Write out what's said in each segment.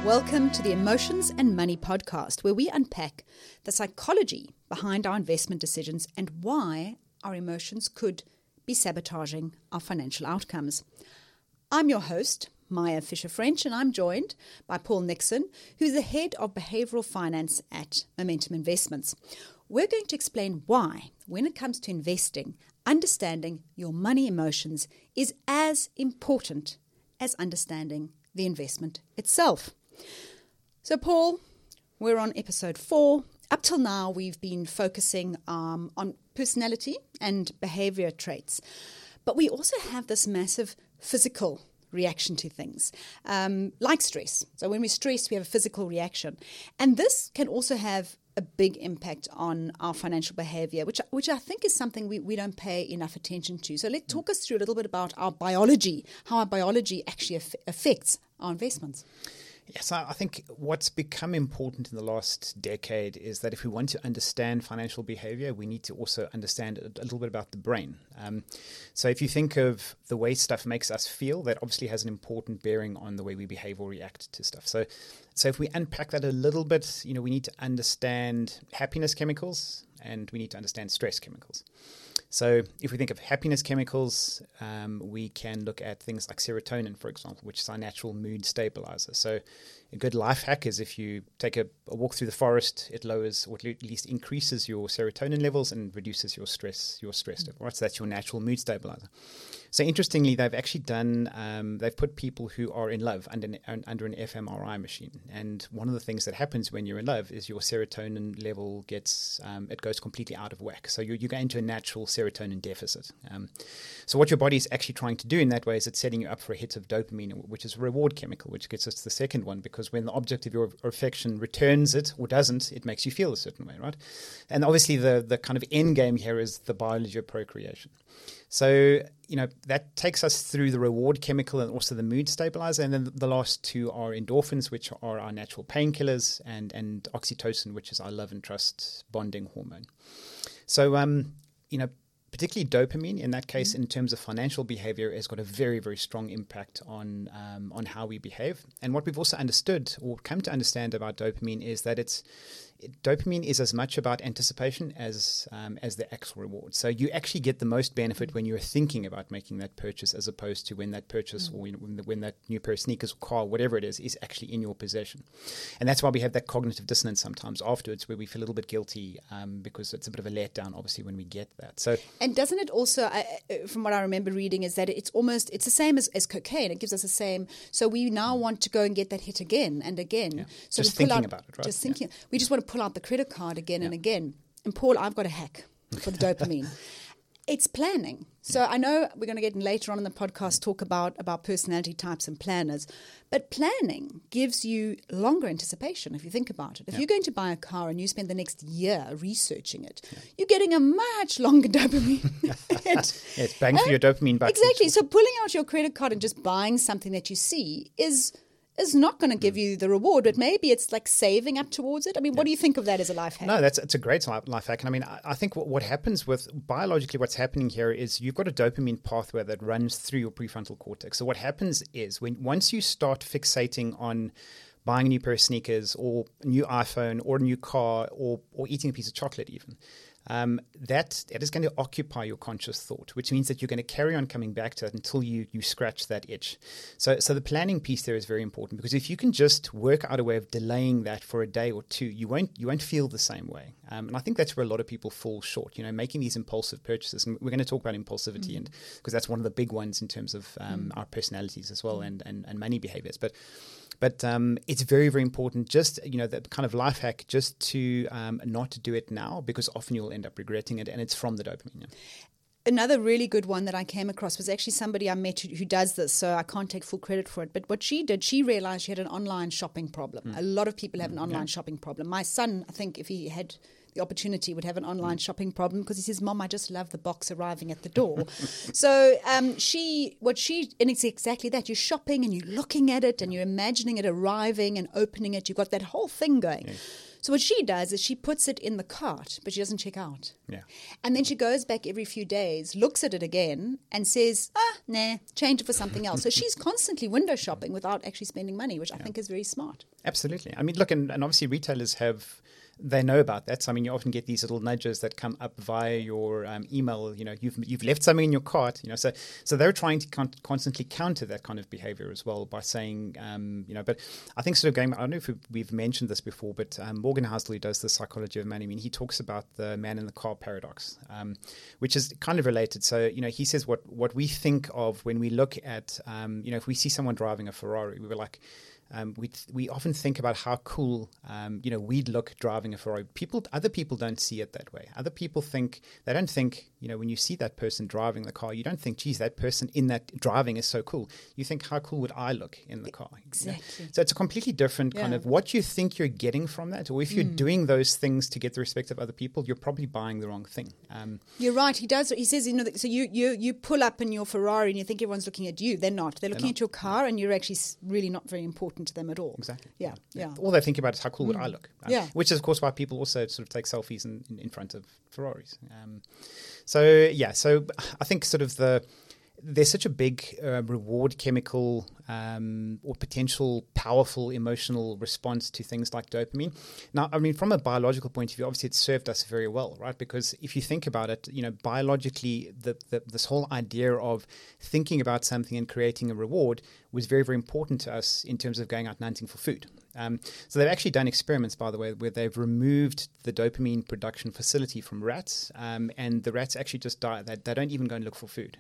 Welcome to the Emotions and Money podcast, where we unpack the psychology behind our investment decisions and why our emotions could be sabotaging our financial outcomes. I'm your host, Maya Fisher-French, and I'm joined by Paul Nixon, who's the head of behavioral finance at Momentum Investments. We're going to explain why, when it comes to investing, understanding your money emotions is as important as understanding the investment itself. So, Paul, we're on episode 4. Up till now, we've been focusing on personality and behavior traits. But we also have this massive physical reaction to things, like stress. So when we're stressed, we have a physical reaction. And this can also have a big impact on our financial behavior, which I think is something we don't pay enough attention to. So let's talk us through a little bit about our biology, how our biology actually affects our investments. Yes, I think what's become important in the last decade is that if we want to understand financial behavior, we need to also understand a little bit about the brain. So if you think of the way stuff makes us feel, that obviously has an important bearing on the way we behave or react to stuff. So if we unpack that a little bit, we need to understand happiness chemicals and we need to understand stress chemicals. So if we think of happiness chemicals, we can look at things like serotonin, for example, which is our natural mood stabilizer. So a good life hack is if you take a walk through the forest, it lowers or at least increases your serotonin levels and reduces your stress level. Right? So that's your natural mood stabilizer. So interestingly, they've actually done, they've put people who are in love under an fMRI machine. And one of the things that happens when you're in love is your serotonin level it goes completely out of whack. So you go into a natural serotonin deficit. So what your body is actually trying to do in that way is it's setting you up for a hit of dopamine, which is a reward chemical, which gets us to the second one, because when the object of your affection returns it or doesn't, it makes you feel a certain way, right? And obviously the kind of end game here is the biology of procreation. So, that takes us through the reward chemical and also the mood stabilizer. And then the last two are endorphins, which are our natural painkillers, and oxytocin, which is our love and trust bonding hormone. So, particularly dopamine, in that case, in terms of financial behavior, has got a very, very strong impact on how we behave. And what we've also understood or come to understand about dopamine is that dopamine is as much about anticipation as the actual reward. So you actually get the most benefit when you're thinking about making that purchase, as opposed to when that purchase or when that new pair of sneakers or car, whatever it is actually in your possession. And that's why we have that cognitive dissonance sometimes afterwards, where we feel a little bit guilty because it's a bit of a letdown, obviously, when we get that. So, and doesn't it also, from what I remember reading, is that it's the same as cocaine. It gives us the same. So we now want to go and get that hit again and again. Yeah. So just thinking about it, right? Just thinking. Yeah. We just want to pull out the credit card again and again. And Paul, I've got a hack for the dopamine. It's planning. So I know we're going to get later on in the podcast talk about personality types and planners, but planning gives you longer anticipation if you think about it. If you're going to buy a car and you spend the next year researching it, you're getting a much longer dopamine. It's bang for your dopamine bucks. Exactly. So pulling out your credit card and just buying something that you see is not going to give you the reward, but maybe it's like saving up towards it. I mean, what do you think of that as a life hack? No, it's a great life hack. And I mean, I think what happens with biologically, what's happening here is you've got a dopamine pathway that runs through your prefrontal cortex. So what happens is once you start fixating on buying a new pair of sneakers or a new iPhone or a new car or eating a piece of chocolate even, that is going to occupy your conscious thought, which means that you're going to carry on coming back to it until you scratch that itch. So the planning piece there is very important, because if you can just work out a way of delaying that for a day or two, you won't feel the same way. And I think that's where a lot of people fall short, making these impulsive purchases. And we're going to talk about impulsivity, and because that's one of the big ones in terms of our personalities as well, and money behaviors. But it's very, very important, just, that kind of life hack, just to not to do it now, because often you'll end up regretting it, and it's from the dopamine. Yeah. Another really good one that I came across was actually somebody I met who does this, so I can't take full credit for it. But what she did, she realized she had an online shopping problem. A lot of people have an online shopping problem. My son, I think if he had the opportunity, would have an online shopping problem, because he says, Mom, I just love the box arriving at the door. So and it's exactly that. You're shopping and you're looking at it and you're imagining it arriving and opening it. You've got that whole thing going. Yeah. So what she does is she puts it in the cart, but she doesn't check out. Yeah. And then she goes back every few days, looks at it again, and says, nah, change it for something else. So she's constantly window shopping without actually spending money, which I think is very smart. Absolutely. I mean, look, and obviously retailers they know about that. So, I mean, you often get these little nudges that come up via your email. You know, you've left something in your cart. You know, so they're trying to constantly counter that kind of behavior as well by saying, you know. But I think sort of going. I don't know if we've mentioned this before, but Morgan Housel, who does the psychology of money, I mean, he talks about the man in the car paradox, which is kind of related. So, you know, he says what we think of when we look at, you know, if we see someone driving a Ferrari, we were like. We often think about how cool, you know, we'd look driving a Ferrari. Other people don't see it that way. Other people don't think, you know, when you see that person driving the car, you don't think, geez, that person in that driving is so cool. You think, how cool would I look in the car? Exactly. You know? So it's a completely different kind of what you think you're getting from that. Or if you're doing those things to get the respect of other people, you're probably buying the wrong thing. You're right. He does. He says, you know, so you pull up in your Ferrari and you think everyone's looking at you. They're not. They're looking at your car, and you're actually really not very important to them at all. Exactly. Yeah. All they think about is how cool would I look. Which is, of course, why people also sort of take selfies in front of Ferraris. So I think sort of there's such a big reward chemical or potential powerful emotional response to things like dopamine. Now, I mean, from a biological point of view, obviously it's served us very well, right? Because if you think about it, you know, biologically, this whole idea of thinking about something and creating a reward was very, very important to us in terms of going out and hunting for food. So they've actually done experiments, by the way, where they've removed the dopamine production facility from rats, and the rats actually just die. They don't even go and look for food.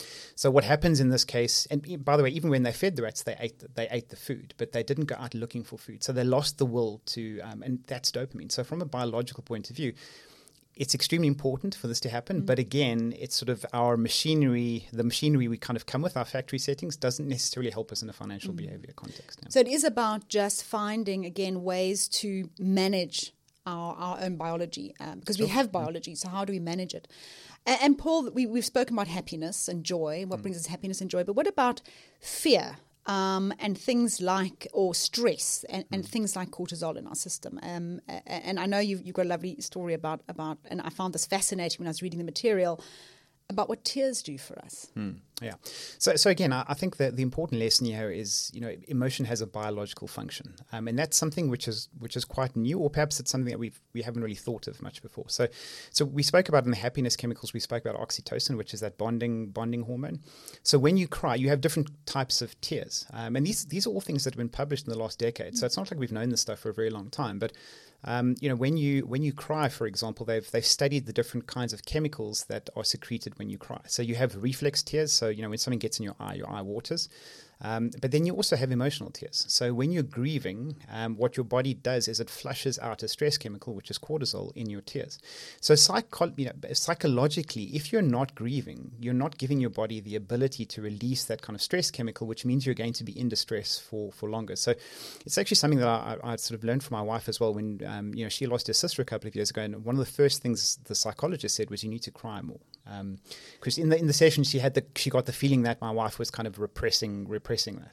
So what happens in this case, and by the way, even when they fed the rats, they ate the food, but they didn't go out looking for food. So they lost the will to, and that's dopamine. So from a biological point of view, it's extremely important for this to happen. But again, it's sort of our machinery, the machinery we kind of come with, our factory settings, doesn't necessarily help us in a financial behavior context. So it is about just finding, again, ways to manage our own biology, because we have biology. So how do we manage it? And Paul, we've spoken about happiness and joy, what brings us happiness and joy. But what about fear? And things like, or stress, and things like cortisol in our system. And I know you've got a lovely story about, and I found this fascinating when I was reading the material, about what tears do for us. Yeah. So again, I think that the important lesson here is, you know, emotion has a biological function, and that's something which is quite new, or perhaps it's something that we haven't really thought of much before. So we spoke about in the happiness chemicals, we spoke about oxytocin, which is that bonding hormone. So when you cry, you have different types of tears, and these are all things that have been published in the last decade. So it's not like we've known this stuff for a very long time, but you know, when you cry, for example, they've studied the different kinds of chemicals that are secreted when you cry. So you have reflex tears. So, you know, when something gets in your eye waters. But then you also have emotional tears. So when you're grieving, what your body does is it flushes out a stress chemical, which is cortisol, in your tears. So psychologically, if you're not grieving, you're not giving your body the ability to release that kind of stress chemical, which means you're going to be in distress for longer. So it's actually something that I sort of learned from my wife as well when you know, she lost her sister a couple of years ago. And one of the first things the psychologist said was, you need to cry more. Because in the session, she got the feeling that my wife was kind of repressing that.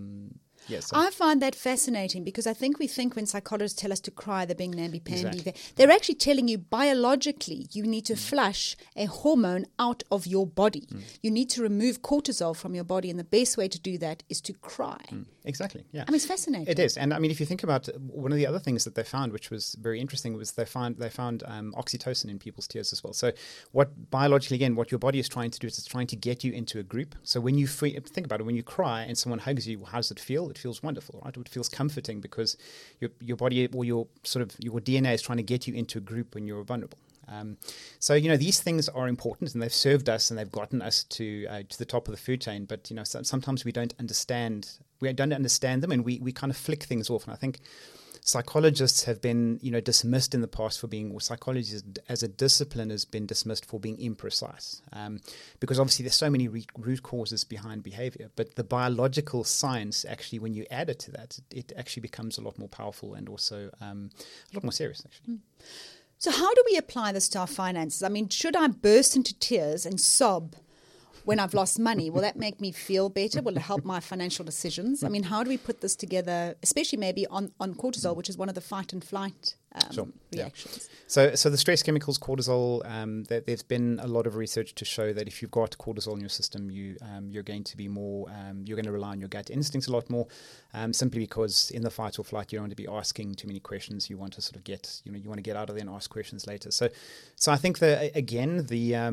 Yes, I find that fascinating, because I think we think when psychologists tell us to cry, they're being namby-pamby. Exactly. They're actually telling you biologically you need to flush a hormone out of your body. You need to remove cortisol from your body, and the best way to do that is to cry. Exactly, yeah. I mean, it's fascinating. It is. And I mean, if you think about one of the other things that they found, which was very interesting, was they found oxytocin in people's tears as well. So what biologically, again, what your body is trying to do is it's trying to get you into a group. So when you think about it, when you cry and someone hugs you, how does it feel? It feels wonderful, right? It feels comforting, because your body, or your DNA is trying to get you into a group when you're vulnerable. So, you know, these things are important, and they've served us, and they've gotten us to the top of the food chain. But, you know, sometimes we don't understand them, and we kind of flick things off. And I think psychologists have been, you know, dismissed in the past for being, or psychology as a discipline has been dismissed for being imprecise, because obviously there's so many root causes behind behavior. But the biological science, actually, when you add it to that, it actually becomes a lot more powerful, and also a lot more serious, actually. So how do we apply this to our finances? I mean, should I burst into tears and sob when I've lost money? Will that make me feel better? Will it help my financial decisions? I mean, how do we put this together, especially maybe on cortisol, which is one of the fight and flight reactions. So the stress chemicals, cortisol, there's been a lot of research to show that if you've got cortisol in your system, you're going to be more, you're going to rely on your gut instincts a lot more, simply because in the fight or flight, you don't want to be asking too many questions. You want to sort of you want to get out of there and ask questions later. So I think that, again,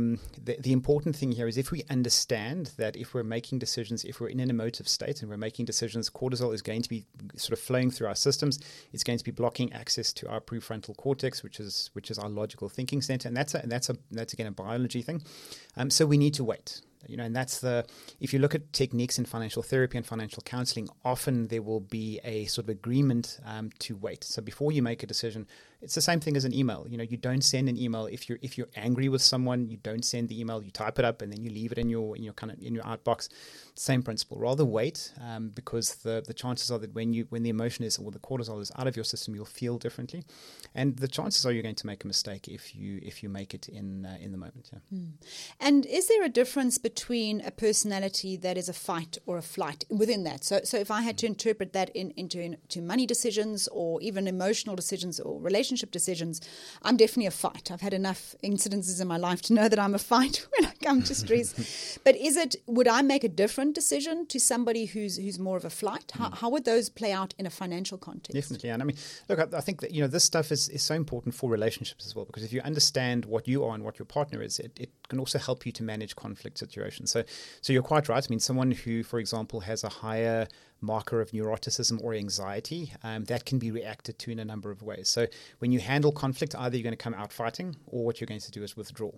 the important thing here is if we understand that if we're making decisions, if we're in an emotive state and we're making decisions, cortisol is going to be sort of flowing through our systems. It's going to be blocking access to our prefrontal cortex, which is our logical thinking center, and that's again a biology thing. So we need to wait. And that's if you look at techniques in financial therapy and financial counseling, often there will be a sort of agreement to wait. So before you make a decision, it's the same thing as an email. You don't send an email if you're angry with someone. You don't send the email. You type it up and then you leave it in your outbox. Same principle. Rather wait, because the chances are that when the emotion is, or the cortisol is out of your system, you'll feel differently, and the chances are you're going to make a mistake if you make it in the moment. Yeah. And is there a difference between a personality that is a fight or a flight within that? So if I had to interpret that into money decisions or even emotional decisions or relationship decisions, I'm definitely a fight. I've had enough incidences in my life to know that I'm a fight when I come to stress. But would I make a different decision to somebody who's more of a flight? How would those play out in a financial context? Definitely. And I mean, look, I think that this stuff is so important for relationships as well, because if you understand what you are and what your partner is, it can also help you to manage conflict situations. So you're quite right. I mean, someone who, for example, has a higher marker of neuroticism or anxiety, that can be reacted to in a number of ways. So when you handle conflict, either you're going to come out fighting, or what you're going to do is withdraw,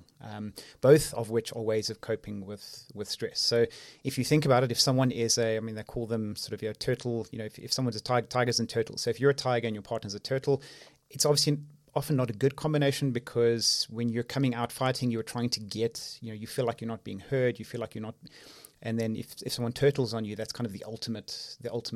both of which are ways of coping with stress. So if you think about it, if someone is they call them sort of turtle, if someone's a tiger, tigers and turtles. So if you're a tiger and your partner's a turtle, it's obviously often not a good combination, because when you're coming out fighting, you're trying to get, you feel like you're not being heard, you feel like you're not. And then if someone turtles on you, that's kind of the ultimate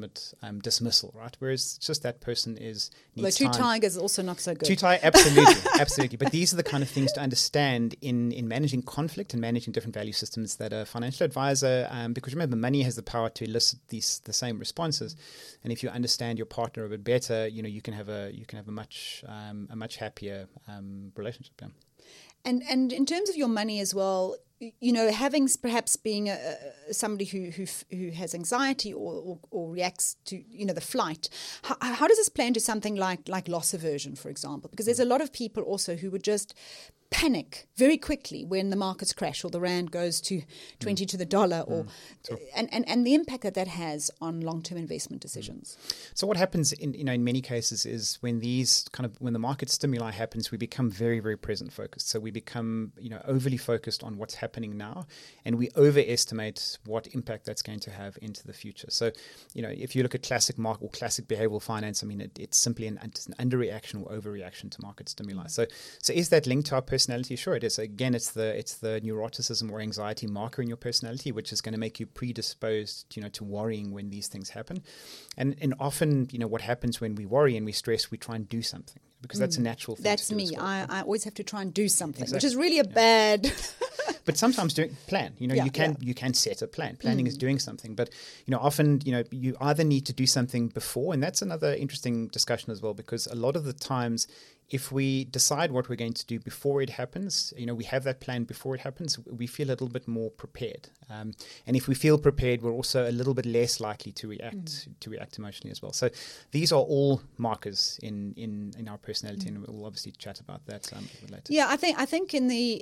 dismissal, right? Whereas it's just that person needs two tigers also not so good. Absolutely. But these are the kind of things to understand in managing conflict and managing different value systems that a financial advisor, because remember, money has the power to elicit the same responses. And if you understand your partner a bit better, you can have a much happier relationship. Yeah. And in terms of your money as well, having perhaps being somebody who has anxiety or reacts to the flight, how does this play into something like loss aversion, for example? Because there's a lot of people also who would just panic very quickly when the markets crash or the rand goes to 20 to the dollar, and the impact that has on long-term investment decisions. So what happens in many cases is when the market stimuli happens, we become very, very present focused. So we become overly focused on what's happening now, and we overestimate what impact that's going to have into the future. So if you look at classic market or classic behavioral finance, I mean it's simply an underreaction or overreaction to market stimuli. So is that linked to our personality? Sure, it is. Again, it's the neuroticism or anxiety marker in your personality, which is going to make you predisposed, to worrying when these things happen. And often, what happens when we worry and we stress, we try and do something, because that's a natural thing. That's to do me. as well. I always have to try and do something, Exactly. which is really a bad. But sometimes plan. You can set a plan. Planning is doing something, but often you either need to do something before, and that's another interesting discussion as well, because a lot of the times, if we decide what we're going to do before it happens, we have that plan before it happens, we feel a little bit more prepared. And if we feel prepared, we're also a little bit less likely to react emotionally as well. So these are all markers in our personality, and we'll obviously chat about that later. Yeah, I think in the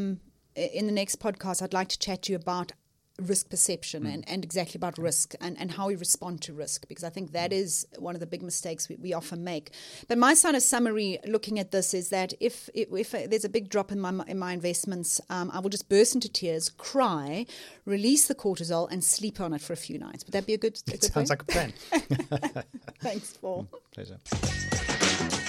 next podcast, I'd like to chat to you about risk perception and exactly about risk and how we respond to risk, because I think that is one of the big mistakes we often make. But my sort of summary looking at this is that if there's a big drop in my investments, I will just burst into tears, cry, release the cortisol, and sleep on it for a few nights. Would that be a good Sounds way? like a plan. Thanks, Paul. Pleasure.